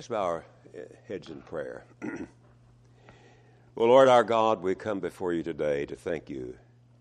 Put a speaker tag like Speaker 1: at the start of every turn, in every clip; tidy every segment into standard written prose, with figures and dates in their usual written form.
Speaker 1: Let's bow our heads in prayer. Well, Lord our God, we come before you today to thank you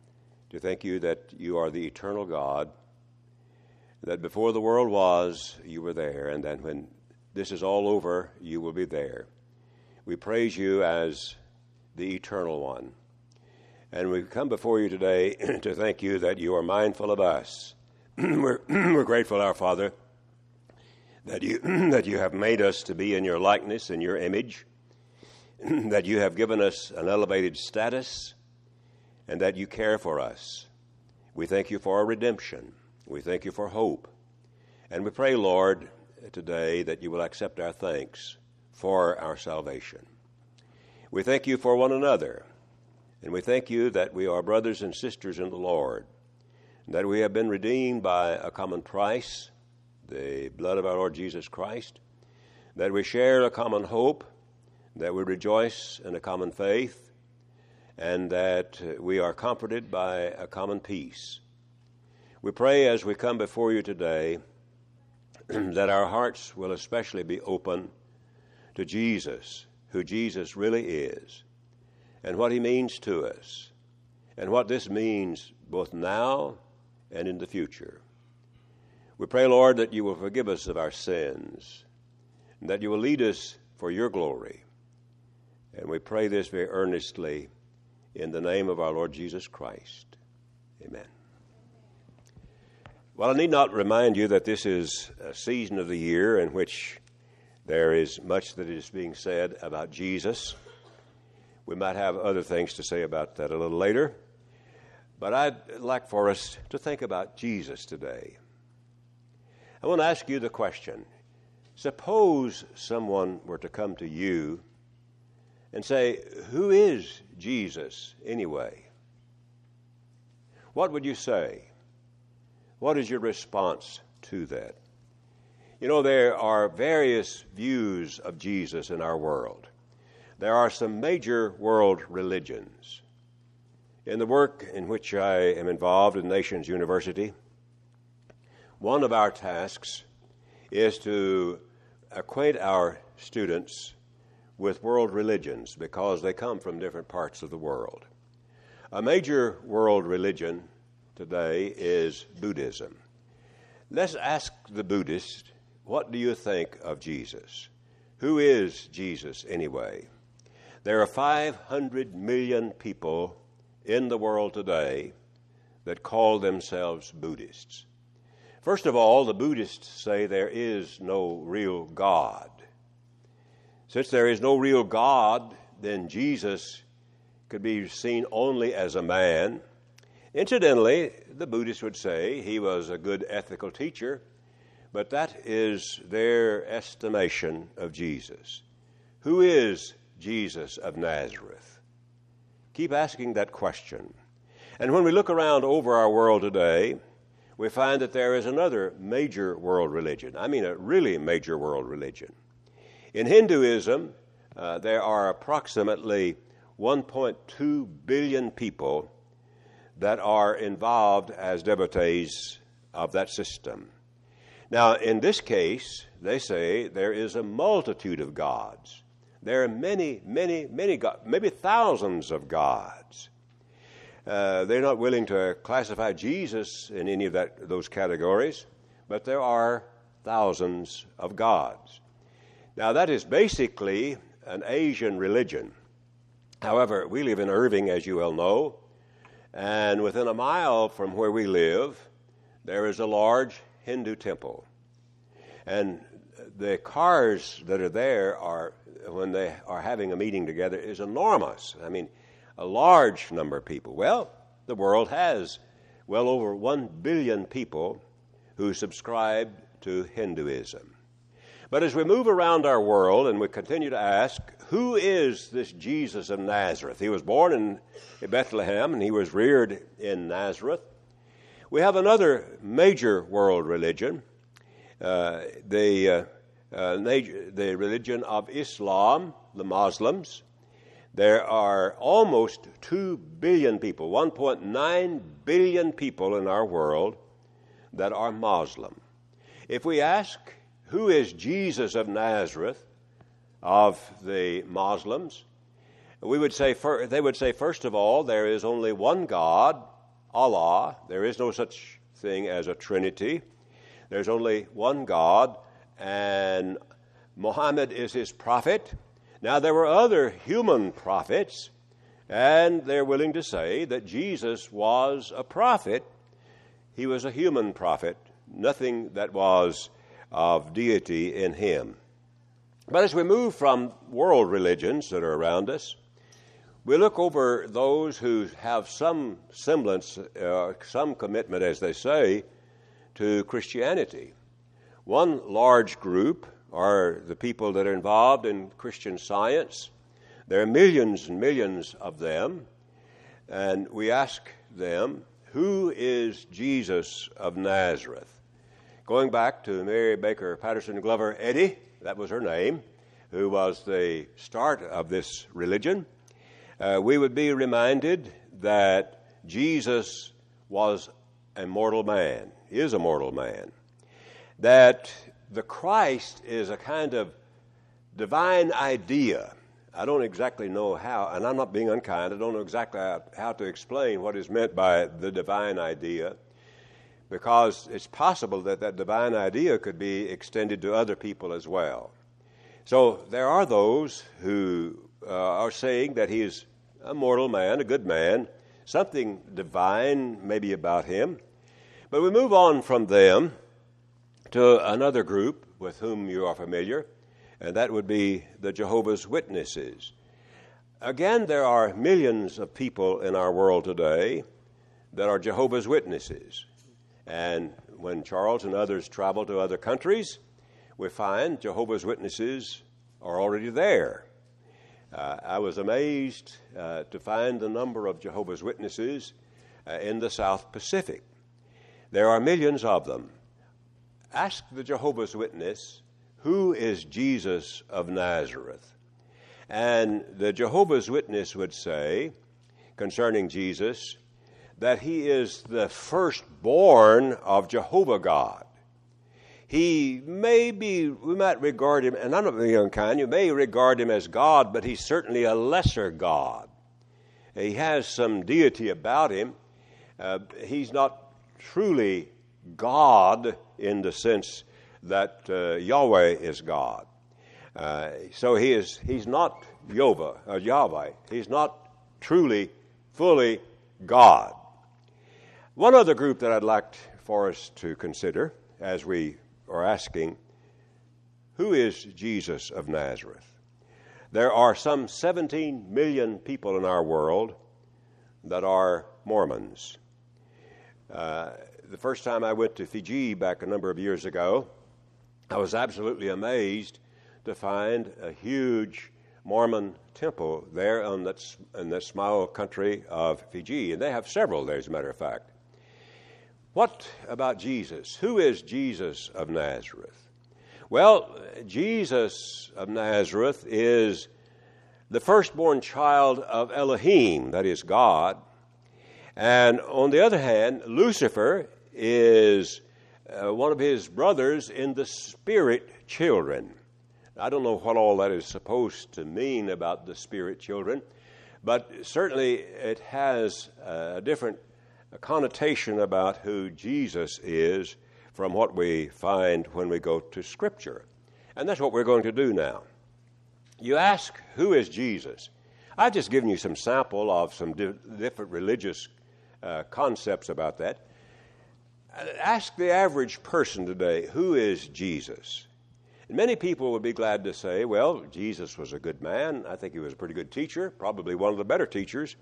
Speaker 1: that you are the eternal God, that before the world was, you were there, and that when this is all over, you will be there. We praise you as the eternal one. And we come before you today to thank you that you are mindful of us. We're grateful, our Father, that you have made us to be in your likeness, in your image, that you have given us an elevated status, and that you care for us. We thank you for our redemption. We thank you for hope. And we pray, Lord, today that you will accept our thanks for our salvation. We thank you for one another, and we thank you that we are brothers and sisters in the Lord, and that we have been redeemed by a common price, the blood of our Lord Jesus Christ, that we share a common hope, that we rejoice in a common faith, and that we are comforted by a common peace. We pray as we come before you today that our hearts will especially be open to Jesus, who Jesus really is, and what he means to us, and what this means both now and in the future. We pray, Lord, that you will forgive us of our sins, and that you will lead us for your glory. And we pray this very earnestly in the name of our Lord Jesus Christ. Amen. Well, I need not remind you that this is a season of the year in which there is much that is being said about Jesus. We might have other things to say about that a little later, but I'd like for us to think about Jesus today. I want to ask you the question, suppose someone were to come to you and say, who is Jesus anyway? What would you say? What is your response to that? You know, there are various views of Jesus in our world. There are some major world religions. In the work in which I am involved in Nations University, one of our tasks is to acquaint our students with world religions because they come from different parts of the world. A major world religion today is Buddhism. Let's ask the Buddhist, what do you think of Jesus? Who is Jesus anyway? There are 500 million people in the world today that call themselves Buddhists. First of all, the Buddhists say there is no real God. Since there is no real God, then Jesus could be seen only as a man. Incidentally, the Buddhists would say he was a good ethical teacher, but that is their estimation of Jesus. Who is Jesus of Nazareth? Keep asking that question. And when we look around over our world today, we find that there is another major world religion. I mean a really major world religion. In Hinduism, there are approximately 1.2 billion people that are involved as devotees of that system. Now, in this case, they say there is a multitude of gods. There are many, many, many gods, maybe thousands of gods. They're not willing to classify Jesus in any of those categories, but there are thousands of gods. Now, that is basically an Asian religion. However, we live in Irving, as you well know, and within a mile from where we live, there is a large Hindu temple. And the cars that are there when they are having a meeting together, is enormous. I mean, a large number of people. Well, the world has well over 1 billion people who subscribe to Hinduism. But as we move around our world and we continue to ask, who is this Jesus of Nazareth? He was born in Bethlehem and he was reared in Nazareth. We have another major world religion, the religion of Islam, the Muslims. There are almost 2 billion people, 1.9 billion people in our world that are Muslim. If we ask, who is Jesus of Nazareth? of the Muslims. They would say, first of all, there is only one God, Allah. There is no such thing as a trinity. There's only one God, and Muhammad is his prophet. Now, there were other human prophets, and they're willing to say that Jesus was a prophet. He was a human prophet, nothing that was of deity in him. But as we move from world religions that are around us, we look over those who have some semblance, some commitment, as they say, to Christianity. One large group are the people that are involved in Christian Science. There are millions and millions of them, and we ask them, who is Jesus of Nazareth? Going back to Mary Baker Patterson Glover Eddy, that was her name, who was the start of this religion, we would be reminded that Jesus was a mortal man, is a mortal man, that the Christ is a kind of divine idea. I don't exactly know how, and I'm not being unkind, I don't know exactly how to explain what is meant by the divine idea, because it's possible that that divine idea could be extended to other people as well. So there are those who are saying that he is a mortal man, a good man, something divine maybe about him. But we move on from them to another group with whom you are familiar, and that would be the Jehovah's Witnesses. Again, there are millions of people in our world today that are Jehovah's Witnesses. And when Charles and others travel to other countries, we find Jehovah's Witnesses are already there. I was amazed to find the number of Jehovah's Witnesses in the South Pacific. There are millions of them. Ask the Jehovah's Witness, who is Jesus of Nazareth? And the Jehovah's Witness would say, concerning Jesus, that he is the firstborn of Jehovah God. He may be, we might regard him, and I'm not being unkind, you may regard him as God, but he's certainly a lesser God. He has some deity about him. He's not truly God in the sense that Yahweh is God. So he's not Yahweh. He's not truly, fully God. One other group that I'd like for us to consider as we are asking, who is Jesus of Nazareth? There are some 17 million people in our world that are Mormons. The first time I went to Fiji back a number of years ago, I was absolutely amazed to find a huge Mormon temple there in that small country of Fiji. And they have several there, as a matter of fact. What about Jesus? Who is Jesus of Nazareth? Well, Jesus of Nazareth is the firstborn child of Elohim, that is God. And on the other hand, Lucifer is one of his brothers in the spirit children. I don't know what all that is supposed to mean about the spirit children, but certainly it has a different connotation about who Jesus is from what we find when we go to Scripture. And that's what we're going to do now. You ask, who is Jesus? I've just given you some sample of some different religious concepts about that. Ask the average person today, who is Jesus? And many people would be glad to say, well, Jesus was a good man. I think he was a pretty good teacher, probably one of the better teachers.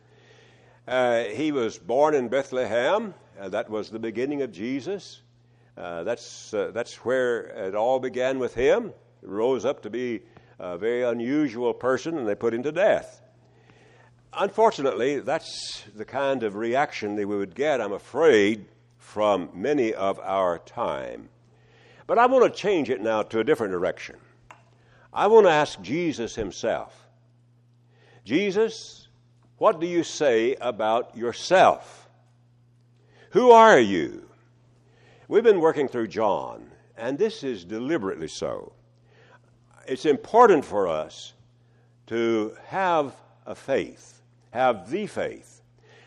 Speaker 1: He was born in Bethlehem. That was the beginning of Jesus. That's where it all began with him. He rose up to be a very unusual person, and they put him to death. Unfortunately, that's the kind of reaction that we would get, I'm afraid, from many of our time. But I want to change it now to a different direction. I want to ask Jesus himself, Jesus, what do you say about yourself? Who are you? We've been working through John, and this is deliberately so. it's important for us to have a faith, have the faith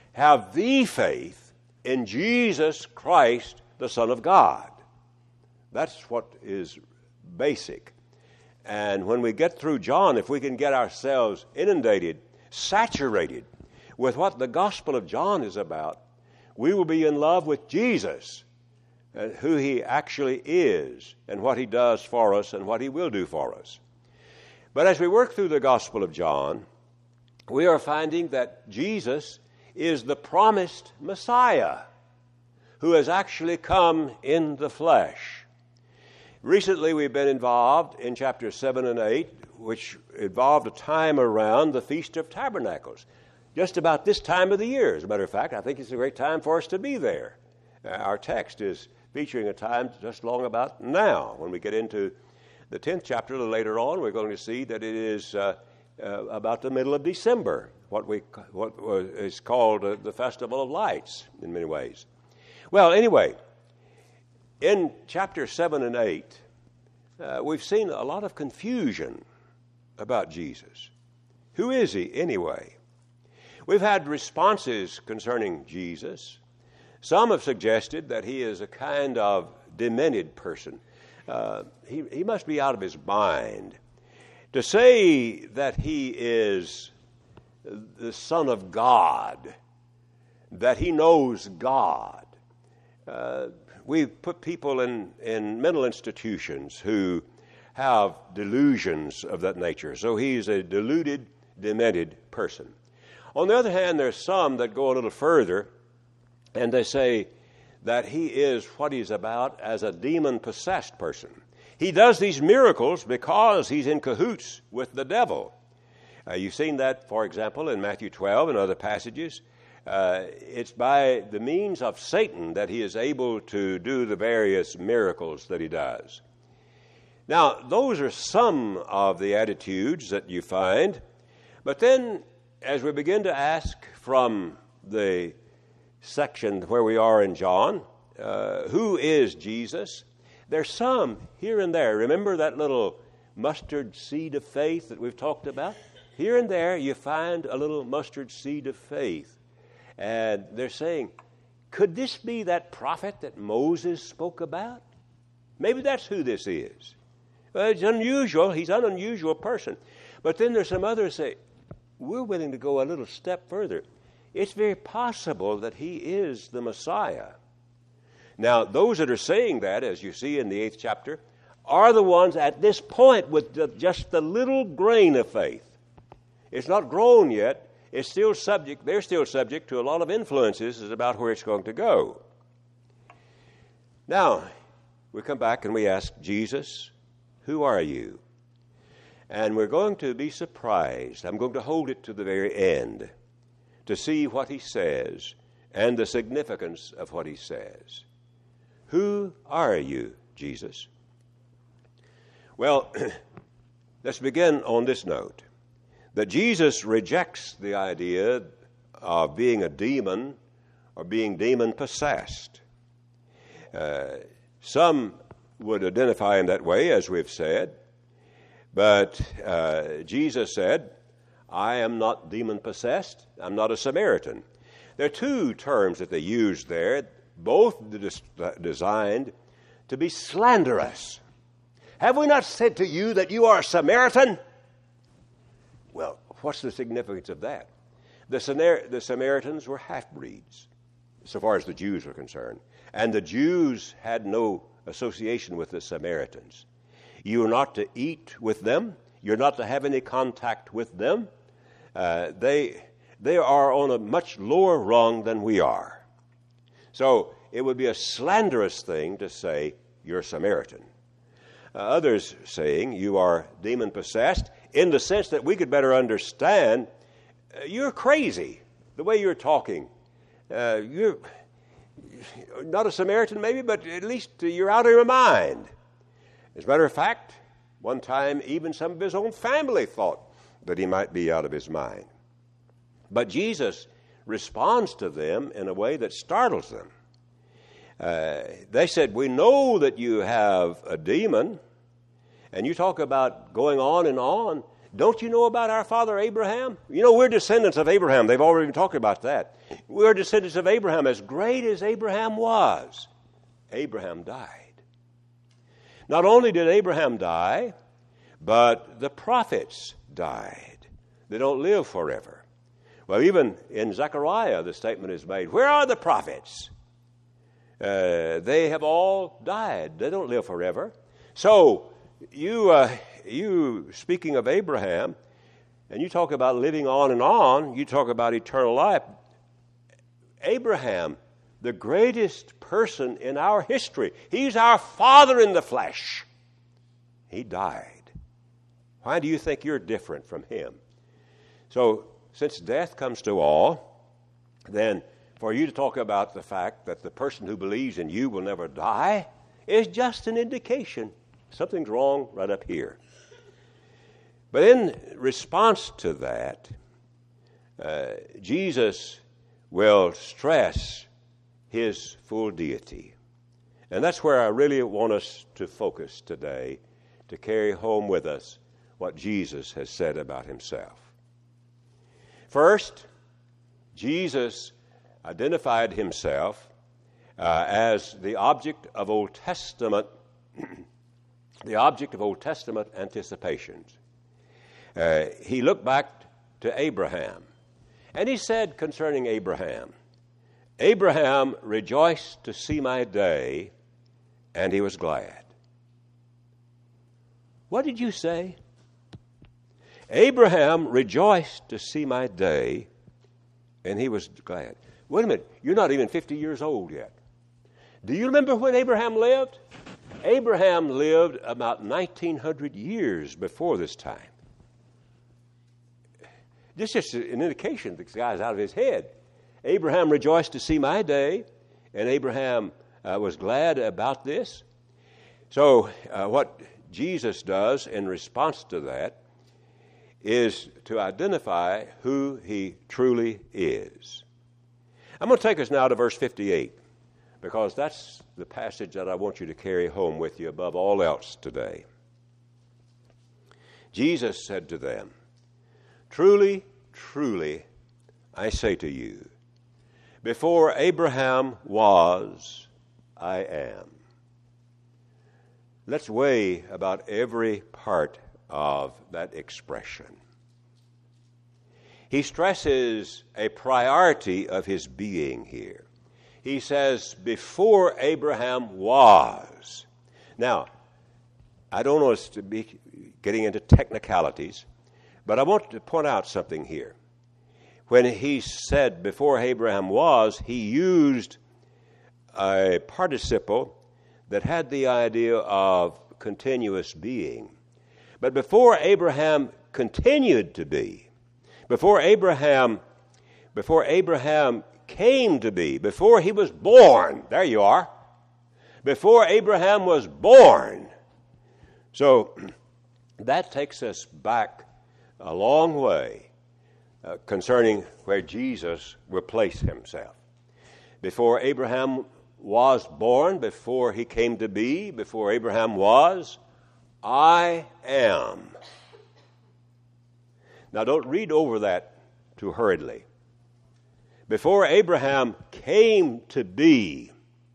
Speaker 1: in Jesus Christ, the Son of God. That's what is basic. And when we get through John, if we can get ourselves inundated, saturated with what the Gospel of John is about, we will be in love with Jesus and who he actually is and what he does for us and what he will do for us. But as we work through the Gospel of John, we are finding that Jesus is the promised Messiah who has actually come in the flesh. Recently, we've been involved in chapters 7 and 8, which involved a time around the Feast of Tabernacles, just about this time of the year. As a matter of fact, I think it's a great time for us to be there. Our text is featuring a time just long about now. When we get into the 10th chapter a little later on, we're going to see that it is about the middle of December, what is called the Festival of Lights in many ways. Well, anyway, in chapter 7 and 8, we've seen a lot of confusion about Jesus. Who is he anyway? We've had responses concerning Jesus. Some have suggested that he is a kind of demented person. He must be out of his mind. To say that he is the Son of God, that he knows God. We've put people in mental institutions who have delusions of that nature. So he's a deluded, demented person. On the other hand, there's some that go a little further, and they say that he is what he's about as a demon-possessed person. He does these miracles because he's in cahoots with the devil. You've seen that, for example, in Matthew 12 and other passages. It's by the means of Satan that he is able to do the various miracles that he does. Now, those are some of the attitudes that you find. But then, as we begin to ask from the section where we are in John, who is Jesus? There's some here and there. Remember that little mustard seed of faith that we've talked about? Here and there you find a little mustard seed of faith. And they're saying, could this be that prophet that Moses spoke about? Maybe that's who this is. Well, it's unusual. He's an unusual person. But then there's some others say, we're willing to go a little step further. It's very possible that he is the Messiah. Now, those that are saying that, as you see in the 8th chapter, are the ones at this point with just the little grain of faith. It's not grown yet. They're still subject to a lot of influences about where it's going to go. Now, we come back and we ask Jesus, who are you? And we're going to be surprised. I'm going to hold it to the very end to see what he says and the significance of what he says. Who are you, Jesus? Well, let's begin on this note, that Jesus rejects the idea of being a demon or being demon-possessed. Some would identify him that way, as we've said, but Jesus said, I am not demon-possessed. I'm not a Samaritan. There are two terms that they use there, both designed to be slanderous. Have we not said to you that you are a Samaritan? Well, what's the significance of that? The Samaritans were half-breeds, so far as the Jews were concerned. And the Jews had no association with the Samaritans. You are not to eat with them. You're not to have any contact with them. They are on a much lower rung than we are. So it would be a slanderous thing to say you're a Samaritan. Others saying you are demon-possessed in the sense that we could better understand you're crazy the way you're talking. You're not a Samaritan maybe, but at least you're out of your mind. As a matter of fact, one time even some of his own family thought that he might be out of his mind. But Jesus responds to them in a way that startles them. They said, we know that you have a demon, And you talk about going on and on. Don't you know about our father Abraham? You know, we're descendants of Abraham. They've already been talking about that. We're descendants of Abraham. As great as Abraham was, Abraham died. Not only did Abraham die, but the prophets died. They don't live forever. Well, even in Zechariah, the statement is made, where are the prophets? They have all died. They don't live forever. So, you speaking of Abraham, and you talk about living on, you talk about eternal life. Abraham, the greatest person in our history, he's our father in the flesh. He died. Why do you think you're different from him? So, since death comes to all, then for you to talk about the fact that the person who believes in you will never die is just an indication something's wrong right up here. But in response to that, Jesus will stress his full deity. And that's where I really want us to focus today, to carry home with us what Jesus has said about himself. First, Jesus identified himself as the object of Old Testament anticipations. He looked back to Abraham, and he said concerning Abraham, Abraham rejoiced to see my day, and he was glad. What did you say? Abraham rejoiced to see my day, and he was glad. Wait a minute, you're not even 50 years old yet. Do you remember when Abraham lived? Abraham lived about 1900 years before this time. This is just an indication that this guy's out of his head. Abraham rejoiced to see my day, and Abraham was glad about this. So what Jesus does in response to that is to identify who he truly is. I'm going to take us now to verse 58, because that's the passage that I want you to carry home with you above all else today. Jesus said to them, truly, truly, I say to you, before Abraham was, I am. Let's weigh about every part of that expression. He stresses a priority of his being here. He says, before Abraham was. Now, I don't want us to be getting into technicalities, but I want to point out something here. When he said before Abraham was, he used a participle that had the idea of continuous being. But before Abraham continued to be, before Abraham came to be, before he was born, there you are, before Abraham was born. So that takes us back a long way concerning where Jesus will place himself. Before Abraham was born, before he came to be, before Abraham was, I am. Now don't read over that too hurriedly. Before Abraham came to be,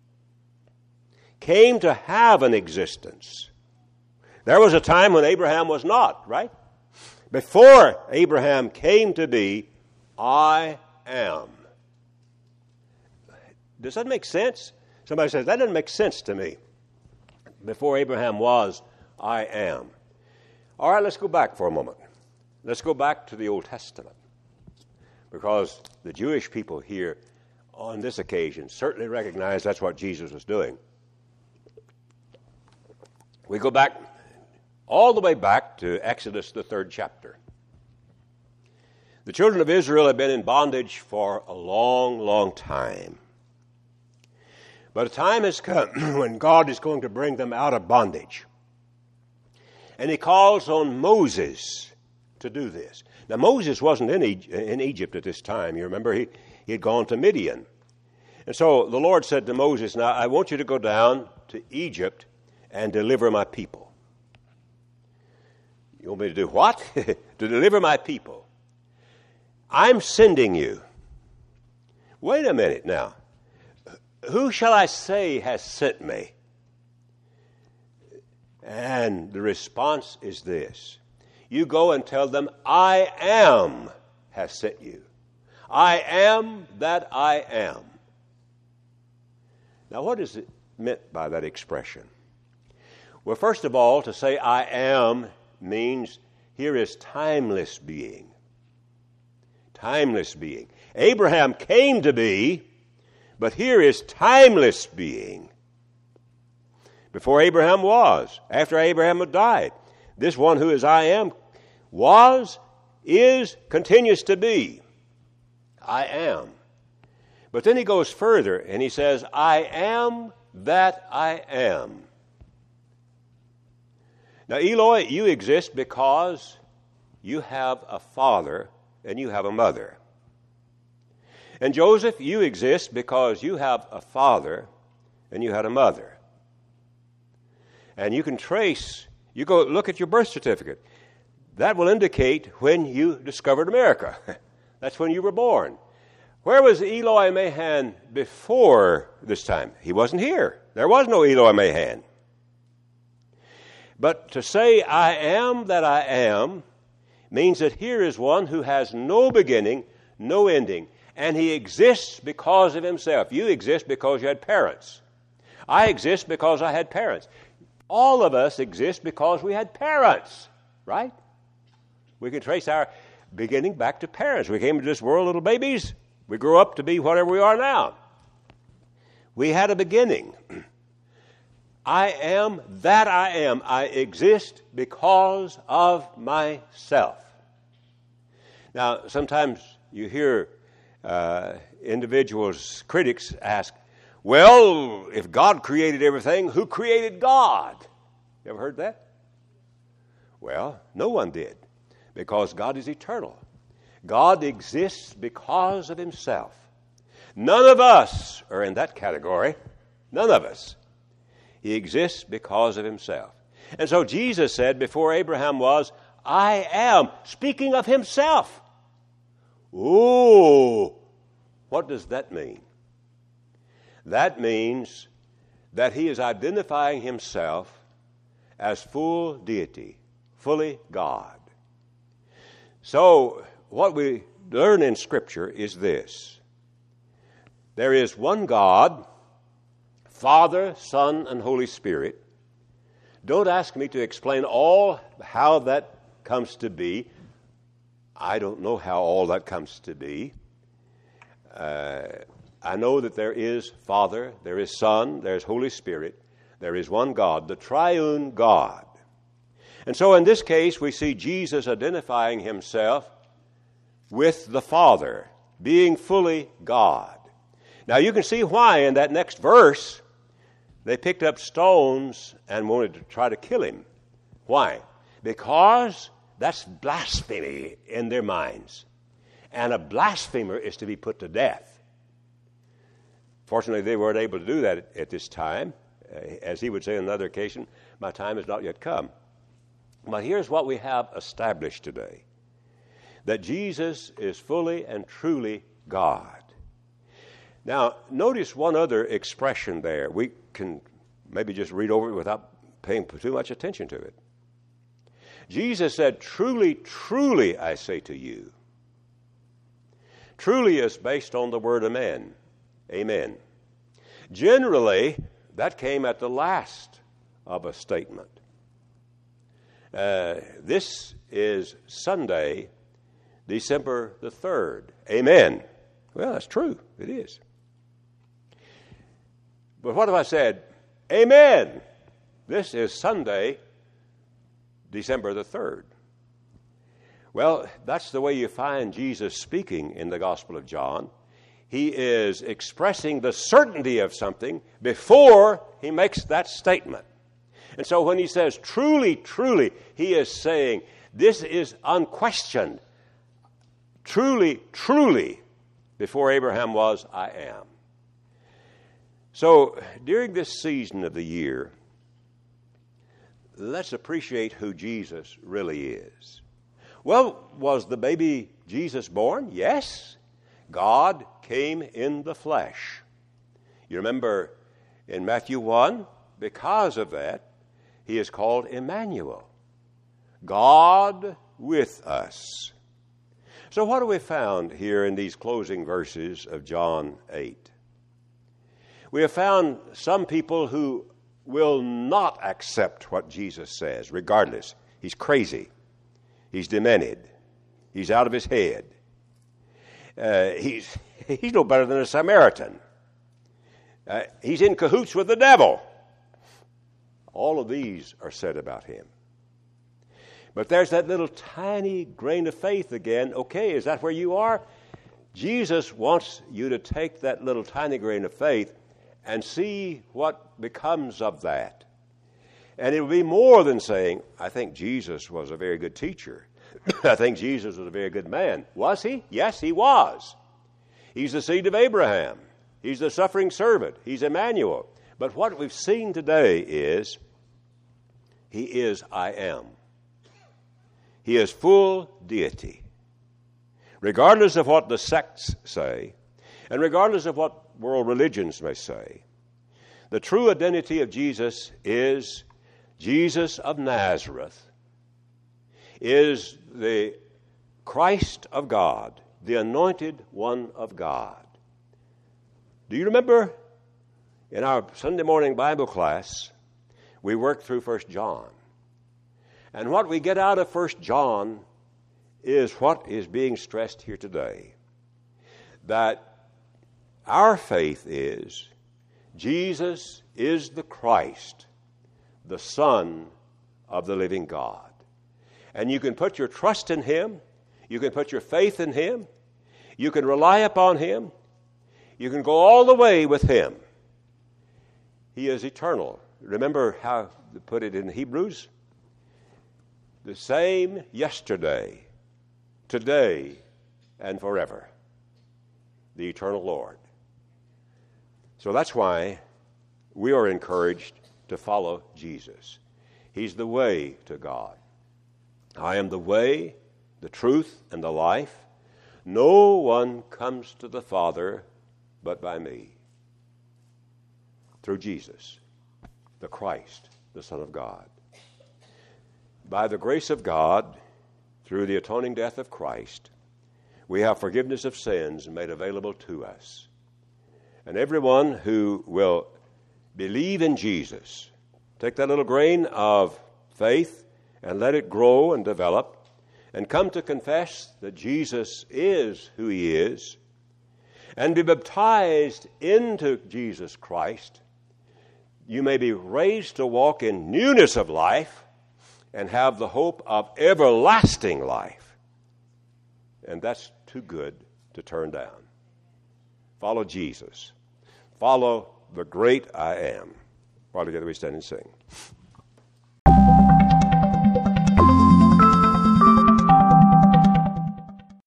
Speaker 1: came to have an existence. There was a time when Abraham was not, right? Before Abraham came to be, I am. Does that make sense? Somebody says, that doesn't make sense to me. Before Abraham was, I am. All right, let's go back for a moment. Let's go back to the Old Testament. Because the Jewish people here on this occasion certainly recognize that's what Jesus was doing. We go back all the way back to Exodus, the 3rd chapter. The children of Israel have been in bondage for a long, long time. But a time has come when God is going to bring them out of bondage. And he calls on Moses to do this. Now, Moses wasn't in Egypt at this time. You remember, he had gone to Midian. And so the Lord said to Moses, now I want you to go down to Egypt and deliver my people. You want me to do what? To deliver my people. I'm sending you. Wait a minute now. Who shall I say has sent me? And the response is this. You go and tell them, I am has sent you. I am that I am. Now, what is it meant by that expression? Well, first of all, to say I am means here is timeless being. Timeless being. Abraham came to be, but here is timeless being. Before Abraham was, after Abraham had died, this one who is I am was, is, continues to be. I am. But then he goes further and he says, I am that I am. Now, Eloi, you exist because you have a father and you have a mother. And Joseph, you exist because you have a father and you had a mother. And you can trace, you go look at your birth certificate. That will indicate when you discovered America. That's when you were born. Where was Eloi Mahan before this time? He wasn't here. There was no Eloi Mahan. But to say I am that I am means that here is one who has no beginning, no ending, and he exists because of himself. You exist because you had parents. I exist because I had parents. All of us exist because we had parents, right? We can trace our beginning back to parents. We came into this world little babies. We grew up to be whatever we are now. We had a beginning. I am that I am. I exist because of myself. Now, sometimes you hear individuals, critics ask, well, if God created everything, who created God? You ever heard that? Well, no one did, because God is eternal. God exists because of himself. None of us are in that category. None of us. He exists because of himself. And so Jesus said before Abraham was, I am, speaking of himself. Ooh, what does that mean? That means that he is identifying himself as full deity, fully God. So what we learn in Scripture is this. There is one God, Father, Son, and Holy Spirit. Don't ask me to explain all how that comes to be. I don't know how all that comes to be. I know that there is Father, there is Son, there is Holy Spirit, there is one God, the triune God. And so in this case, we see Jesus identifying himself with the Father, being fully God. Now you can see why in that next verse they picked up stones and wanted to try to kill him. Why? Because that's blasphemy in their minds. And a blasphemer is to be put to death. Fortunately, they weren't able to do that at this time. As he would say on another occasion, my time has not yet come. But here's what we have established today. That Jesus is fully and truly God. Now, notice one other expression there. We can maybe just read over it without paying too much attention to it. Jesus said, truly, truly, I say to you. Truly is based on the word amen. Amen. Generally, that came at the last of a statement. This is Sunday, December the 3rd. Amen. Well, that's true. It is. But what if I said, amen? This is Sunday, December the 3rd. Well, that's the way you find Jesus speaking in the Gospel of John. He is expressing the certainty of something before he makes that statement. And so when he says, truly, truly, he is saying, this is unquestioned. Truly, truly, before Abraham was, I am. So during this season of the year, let's appreciate who Jesus really is. Well, was the baby Jesus born? Yes. God came in the flesh. You remember in Matthew 1, because of that, he is called Emmanuel, God with us. So what have we found here in these closing verses of John 8? We have found some people who will not accept what Jesus says, regardless. He's crazy. He's demented. He's out of his head. He's no better than a Samaritan. He's in cahoots with the devil. All of these are said about him. But there's that little tiny grain of faith again. Okay, is that where you are? Jesus wants you to take that little tiny grain of faith and see what becomes of that. And it will be more than saying, I think Jesus was a very good teacher. I think Jesus was a very good man. Was he? Yes, he was. He's the seed of Abraham. He's the suffering servant. He's Emmanuel. But what we've seen today is he is I am. He is full deity. Regardless of what the sects say, and regardless of what world religions may say, the true identity of Jesus is Jesus of Nazareth, is the Christ of God, the anointed one of God. Do you remember in our Sunday morning Bible class, we worked through 1 John. And what we get out of 1 John is what is being stressed here today. That our faith is Jesus is the Christ, the Son of the living God. And you can put your trust in him. You can put your faith in him. You can rely upon him. You can go all the way with him. He is eternal. Remember how they put it in Hebrews? The same yesterday, today, and forever. The eternal Lord. So that's why we are encouraged to follow Jesus. He's the way to God. I am the way, the truth, and the life. No one comes to the Father but by me. Through Jesus, the Christ, the Son of God. By the grace of God, through the atoning death of Christ, we have forgiveness of sins made available to us. And everyone who will believe in Jesus, take that little grain of faith and let it grow and develop, and come to confess that Jesus is who he is, and be baptized into Jesus Christ, you may be raised to walk in newness of life and have the hope of everlasting life. And that's too good to turn down. Follow Jesus. Follow the great I am. While together we stand and sing.